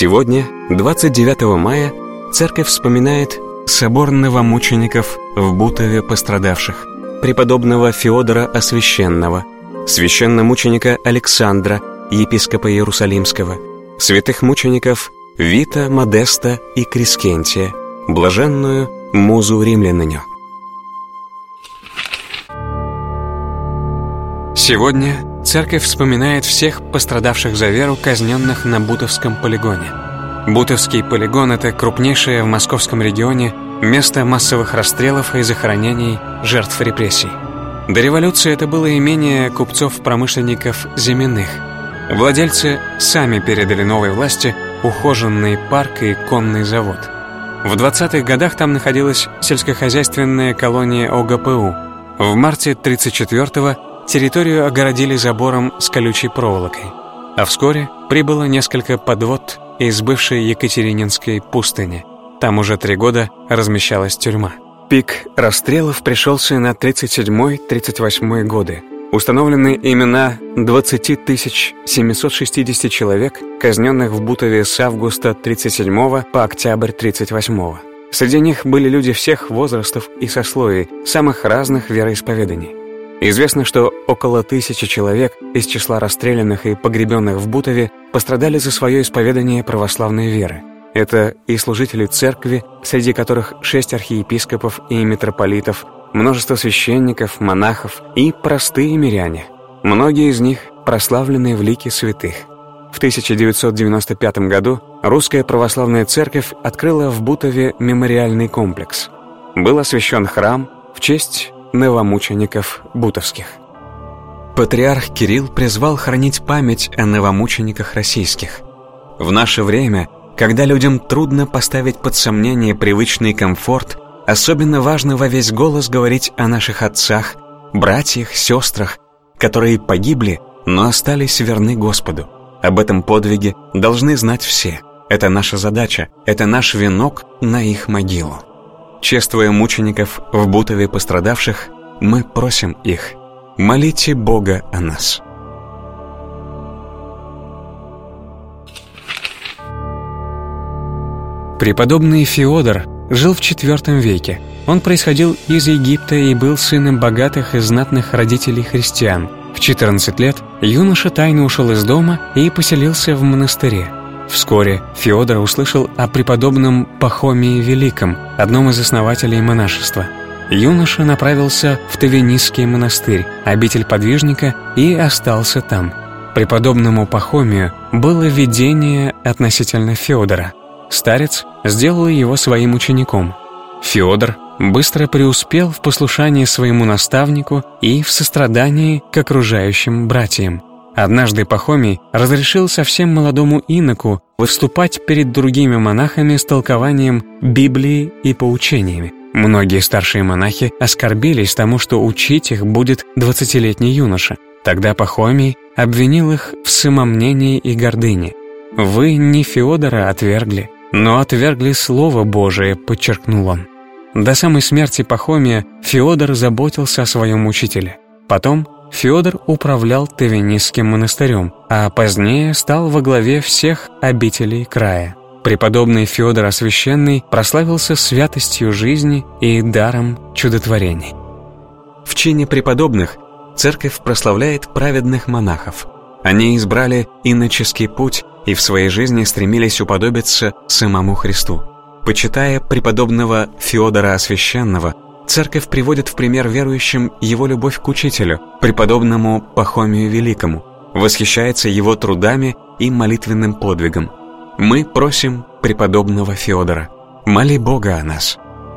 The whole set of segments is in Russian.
Сегодня, 29 мая, церковь вспоминает собор новомучеников в Бутове пострадавших, преподобного Феодора Освященного, священномученика Александра, епископа Иерусалимского, святых мучеников Вита, Модеста и Крискентия, блаженную Музу Римляныню. Сегодня церковь вспоминает всех пострадавших за веру, казненных на Бутовском полигоне. Бутовский полигон — это крупнейшее в московском регионе место массовых расстрелов и захоронений жертв репрессий. До революции это было имение купцов-промышленников Зиминых. Владельцы сами передали новой власти ухоженный парк и конный завод. В 20-х годах там находилась сельскохозяйственная колония ОГПУ. В марте 1934-го территорию огородили забором с колючей проволокой. А вскоре прибыло несколько подвод из бывшей Екатерининской пустыни. Там уже 3 года размещалась тюрьма. Пик расстрелов пришелся на 1937-1938 годы. Установлены имена 20 760 человек, казненных в Бутове с августа 1937 по октябрь 1938. Среди них были люди всех возрастов и сословий, самых разных вероисповеданий. Известно, что около 1000 человек из числа расстрелянных и погребенных в Бутове пострадали за свое исповедание православной веры. Это и служители церкви, среди которых 6 архиепископов и митрополитов, множество священников, монахов и простые миряне. Многие из них прославлены в лике святых. В 1995 году Русская Православная Церковь открыла в Бутове мемориальный комплекс. Был освящен храм в честь новомучеников бутовских. Патриарх Кирилл призвал хранить память о новомучениках российских. В наше время, когда людям трудно поставить под сомнение привычный комфорт, особенно важно во весь голос говорить о наших отцах, братьях, сестрах, которые погибли, но остались верны Господу. Об этом подвиге должны знать все. Это наша задача, это наш венок на их могилу. Чествуя мучеников в Бутове пострадавших, мы просим их: молите Бога о нас. Преподобный Феодор жил в IV веке. Он происходил из Египта и был сыном богатых и знатных родителей христиан. В 14 лет юноша тайно ушел из дома и поселился в монастыре. Вскоре Феодор услышал о преподобном Пахомии Великом, одном из основателей монашества. Юноша направился в Тавенисский монастырь, обитель подвижника, и остался там. Преподобному Пахомию было видение относительно Феодора. Старец сделал его своим учеником. Феодор быстро преуспел в послушании своему наставнику и в сострадании к окружающим братьям. Однажды Пахомий разрешил совсем молодому иноку выступать перед другими монахами с толкованием Библии и поучениями. Многие старшие монахи оскорбились тому, что учить их будет 20-летний юноша. Тогда Пахомий обвинил их в самомнении и гордыне. «Вы не Феодора отвергли, но отвергли Слово Божие», — подчеркнул он. До самой смерти Пахомия Феодор заботился о своем учителе. Потом Феодор управлял Тавенисским монастырем, а позднее стал во главе всех обителей края. Преподобный Феодор Освященный прославился святостью жизни и даром чудотворений. В чине преподобных церковь прославляет праведных монахов. Они избрали иноческий путь и в своей жизни стремились уподобиться самому Христу. Почитая преподобного Феодора Освященного, церковь приводит в пример верующим его любовь к учителю, преподобному Пахомию Великому, восхищается его трудами и молитвенным подвигом. Мы просим преподобного Феодора: моли Бога о нас.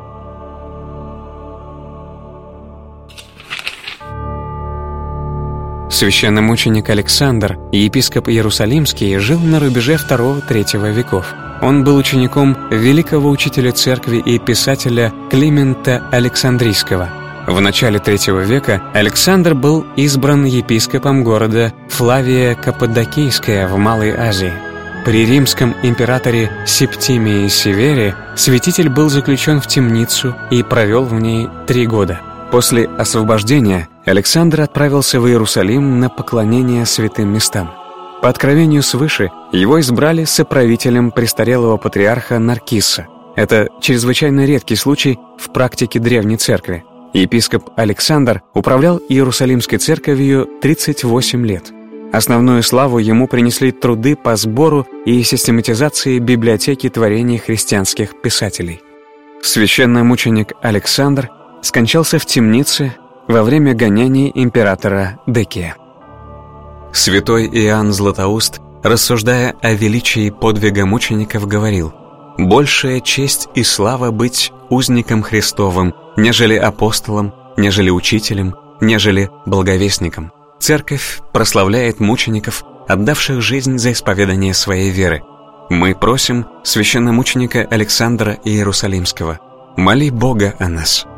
Священномученик Александр, епископ Иерусалимский, жил на рубеже II-III веков. Он был учеником великого учителя церкви и писателя Климента Александрийского. В начале III века Александр был избран епископом города Флавия Каппадокийская в Малой Азии. При римском императоре Септимии Севере святитель был заключен в темницу и провел в ней 3 года. После освобождения Александр отправился в Иерусалим на поклонение святым местам. По откровению свыше, его избрали соправителем престарелого патриарха Наркисса. Это чрезвычайно редкий случай в практике Древней Церкви. Епископ Александр управлял Иерусалимской церковью 38 лет. Основную славу ему принесли труды по сбору и систематизации библиотеки творений христианских писателей. Священномученик Александр скончался в темнице во время гонений императора Декия. Святой Иоанн Златоуст, рассуждая о величии подвига мучеников, говорил: «Большая честь и слава быть узником Христовым, нежели апостолом, нежели учителем, нежели благовестником». Церковь прославляет мучеников, отдавших жизнь за исповедание своей веры. Мы просим священномученика Александра Иерусалимского: моли Бога о нас.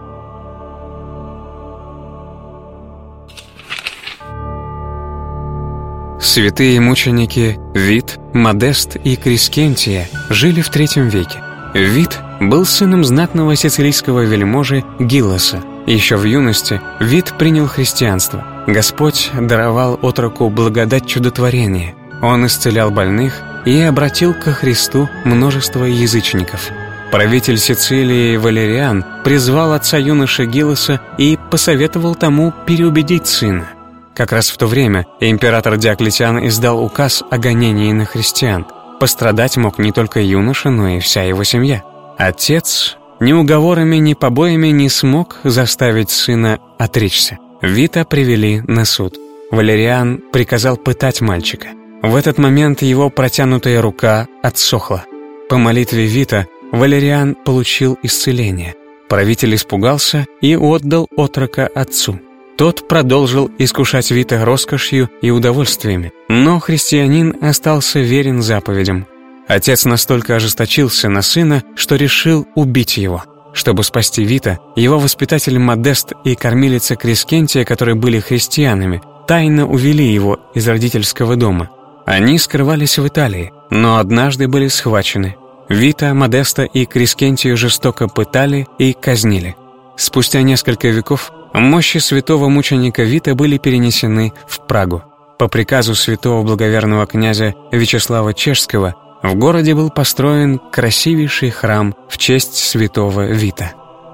Святые мученики Вит, Модест и Крискентия жили в III веке. Вит был сыном знатного сицилийского вельможи Гиллоса. Еще в юности Вит принял христианство. Господь даровал отроку благодать чудотворения. Он исцелял больных и обратил ко Христу множество язычников. Правитель Сицилии Валериан призвал отца юноши Гиллоса и посоветовал тому переубедить сына. Как раз в то время император Диоклетиан издал указ о гонении на христиан. Пострадать мог не только юноша, но и вся его семья. Отец ни уговорами, ни побоями не смог заставить сына отречься. Вита привели на суд. Валериан приказал пытать мальчика. В этот момент его протянутая рука отсохла. По молитве Вита Валериан получил исцеление. Правитель испугался и отдал отрока отцу. Тот продолжил искушать Вита роскошью и удовольствиями, но христианин остался верен заповедям. Отец настолько ожесточился на сына, что решил убить его. Чтобы спасти Вита, его воспитатель Модест и кормилица Крискентия, которые были христианами, тайно увели его из родительского дома. Они скрывались в Италии, но однажды были схвачены. Вита, Модеста и Крискентию жестоко пытали и казнили. Спустя несколько веков мощи святого мученика Вита были перенесены в Прагу. По приказу святого благоверного князя Вячеслава Чешского в городе был построен красивейший храм в честь святого Вита.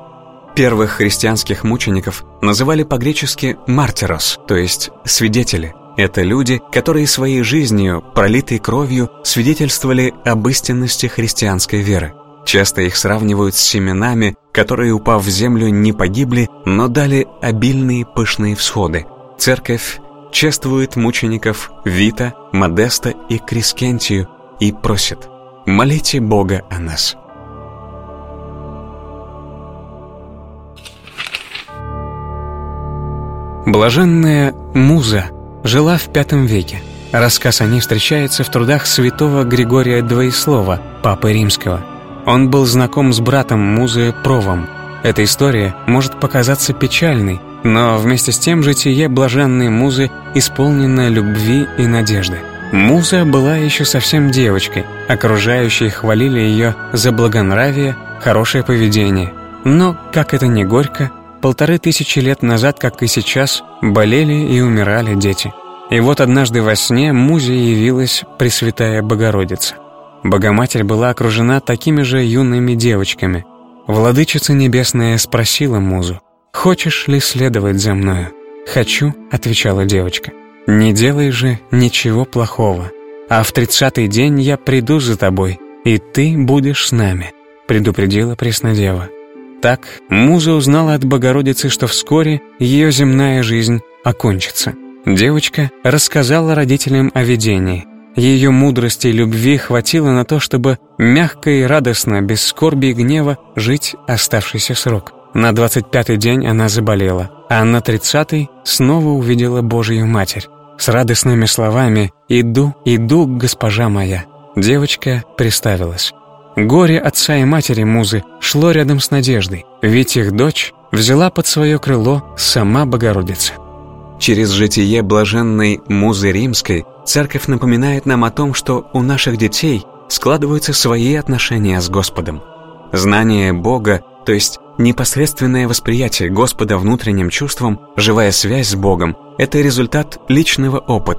Первых христианских мучеников называли по-гречески «мартирос», то есть «свидетели». Это люди, которые своей жизнью, пролитой кровью, свидетельствовали об истинности христианской веры. Часто их сравнивают с семенами, которые, упав в землю, не погибли, но дали обильные пышные всходы. Церковь чествует мучеников Вита, Модеста и Крискентию и просит: молите Бога о нас. Блаженная Муза жила в V веке. Рассказ о ней встречается в трудах святого Григория Двоеслова, папы римского. Он был знаком с братом Музы Провом. Эта история может показаться печальной, но вместе с тем житие блаженной Музы исполнено любви и надежды. Муза была еще совсем девочкой, окружающие хвалили ее за благонравие, хорошее поведение. Но, как это ни горько, 1500 лет назад, как и сейчас, болели и умирали дети. И вот однажды во сне Музе явилась Пресвятая Богородица. Богоматерь была окружена такими же юными девочками. Владычица Небесная спросила Музу: «Хочешь ли следовать за мною?» «Хочу», — отвечала девочка. «Не делай же ничего плохого, а в 30-й день я приду за тобой, и ты будешь с нами», — предупредила Преснодева. Так Муза узнала от Богородицы, что вскоре ее земная жизнь окончится. Девочка рассказала родителям о видении. Ее мудрости и любви хватило на то, чтобы мягко и радостно, без скорби и гнева, жить оставшийся срок. На 25-й день она заболела, а на 30-й снова увидела Божию Матерь. С радостными словами «Иду, иду, госпожа моя», девочка приставилась. Горе отца и матери Музы шло рядом с надеждой, ведь их дочь взяла под свое крыло сама Богородица. Через житие блаженной Музы Римской Церковь напоминает нам о том, что у наших детей складываются свои отношения с Господом. Знание Бога, то есть непосредственное восприятие Господа внутренним чувством, живая связь с Богом – это результат личного опыта.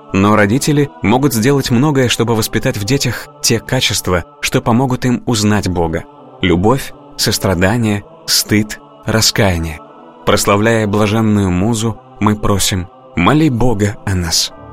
Но родители могут сделать многое, чтобы воспитать в детях те качества, что помогут им узнать Бога: любовь, сострадание, стыд, раскаяние. Прославляя блаженную Музу, мы просим: моли Бога о нас.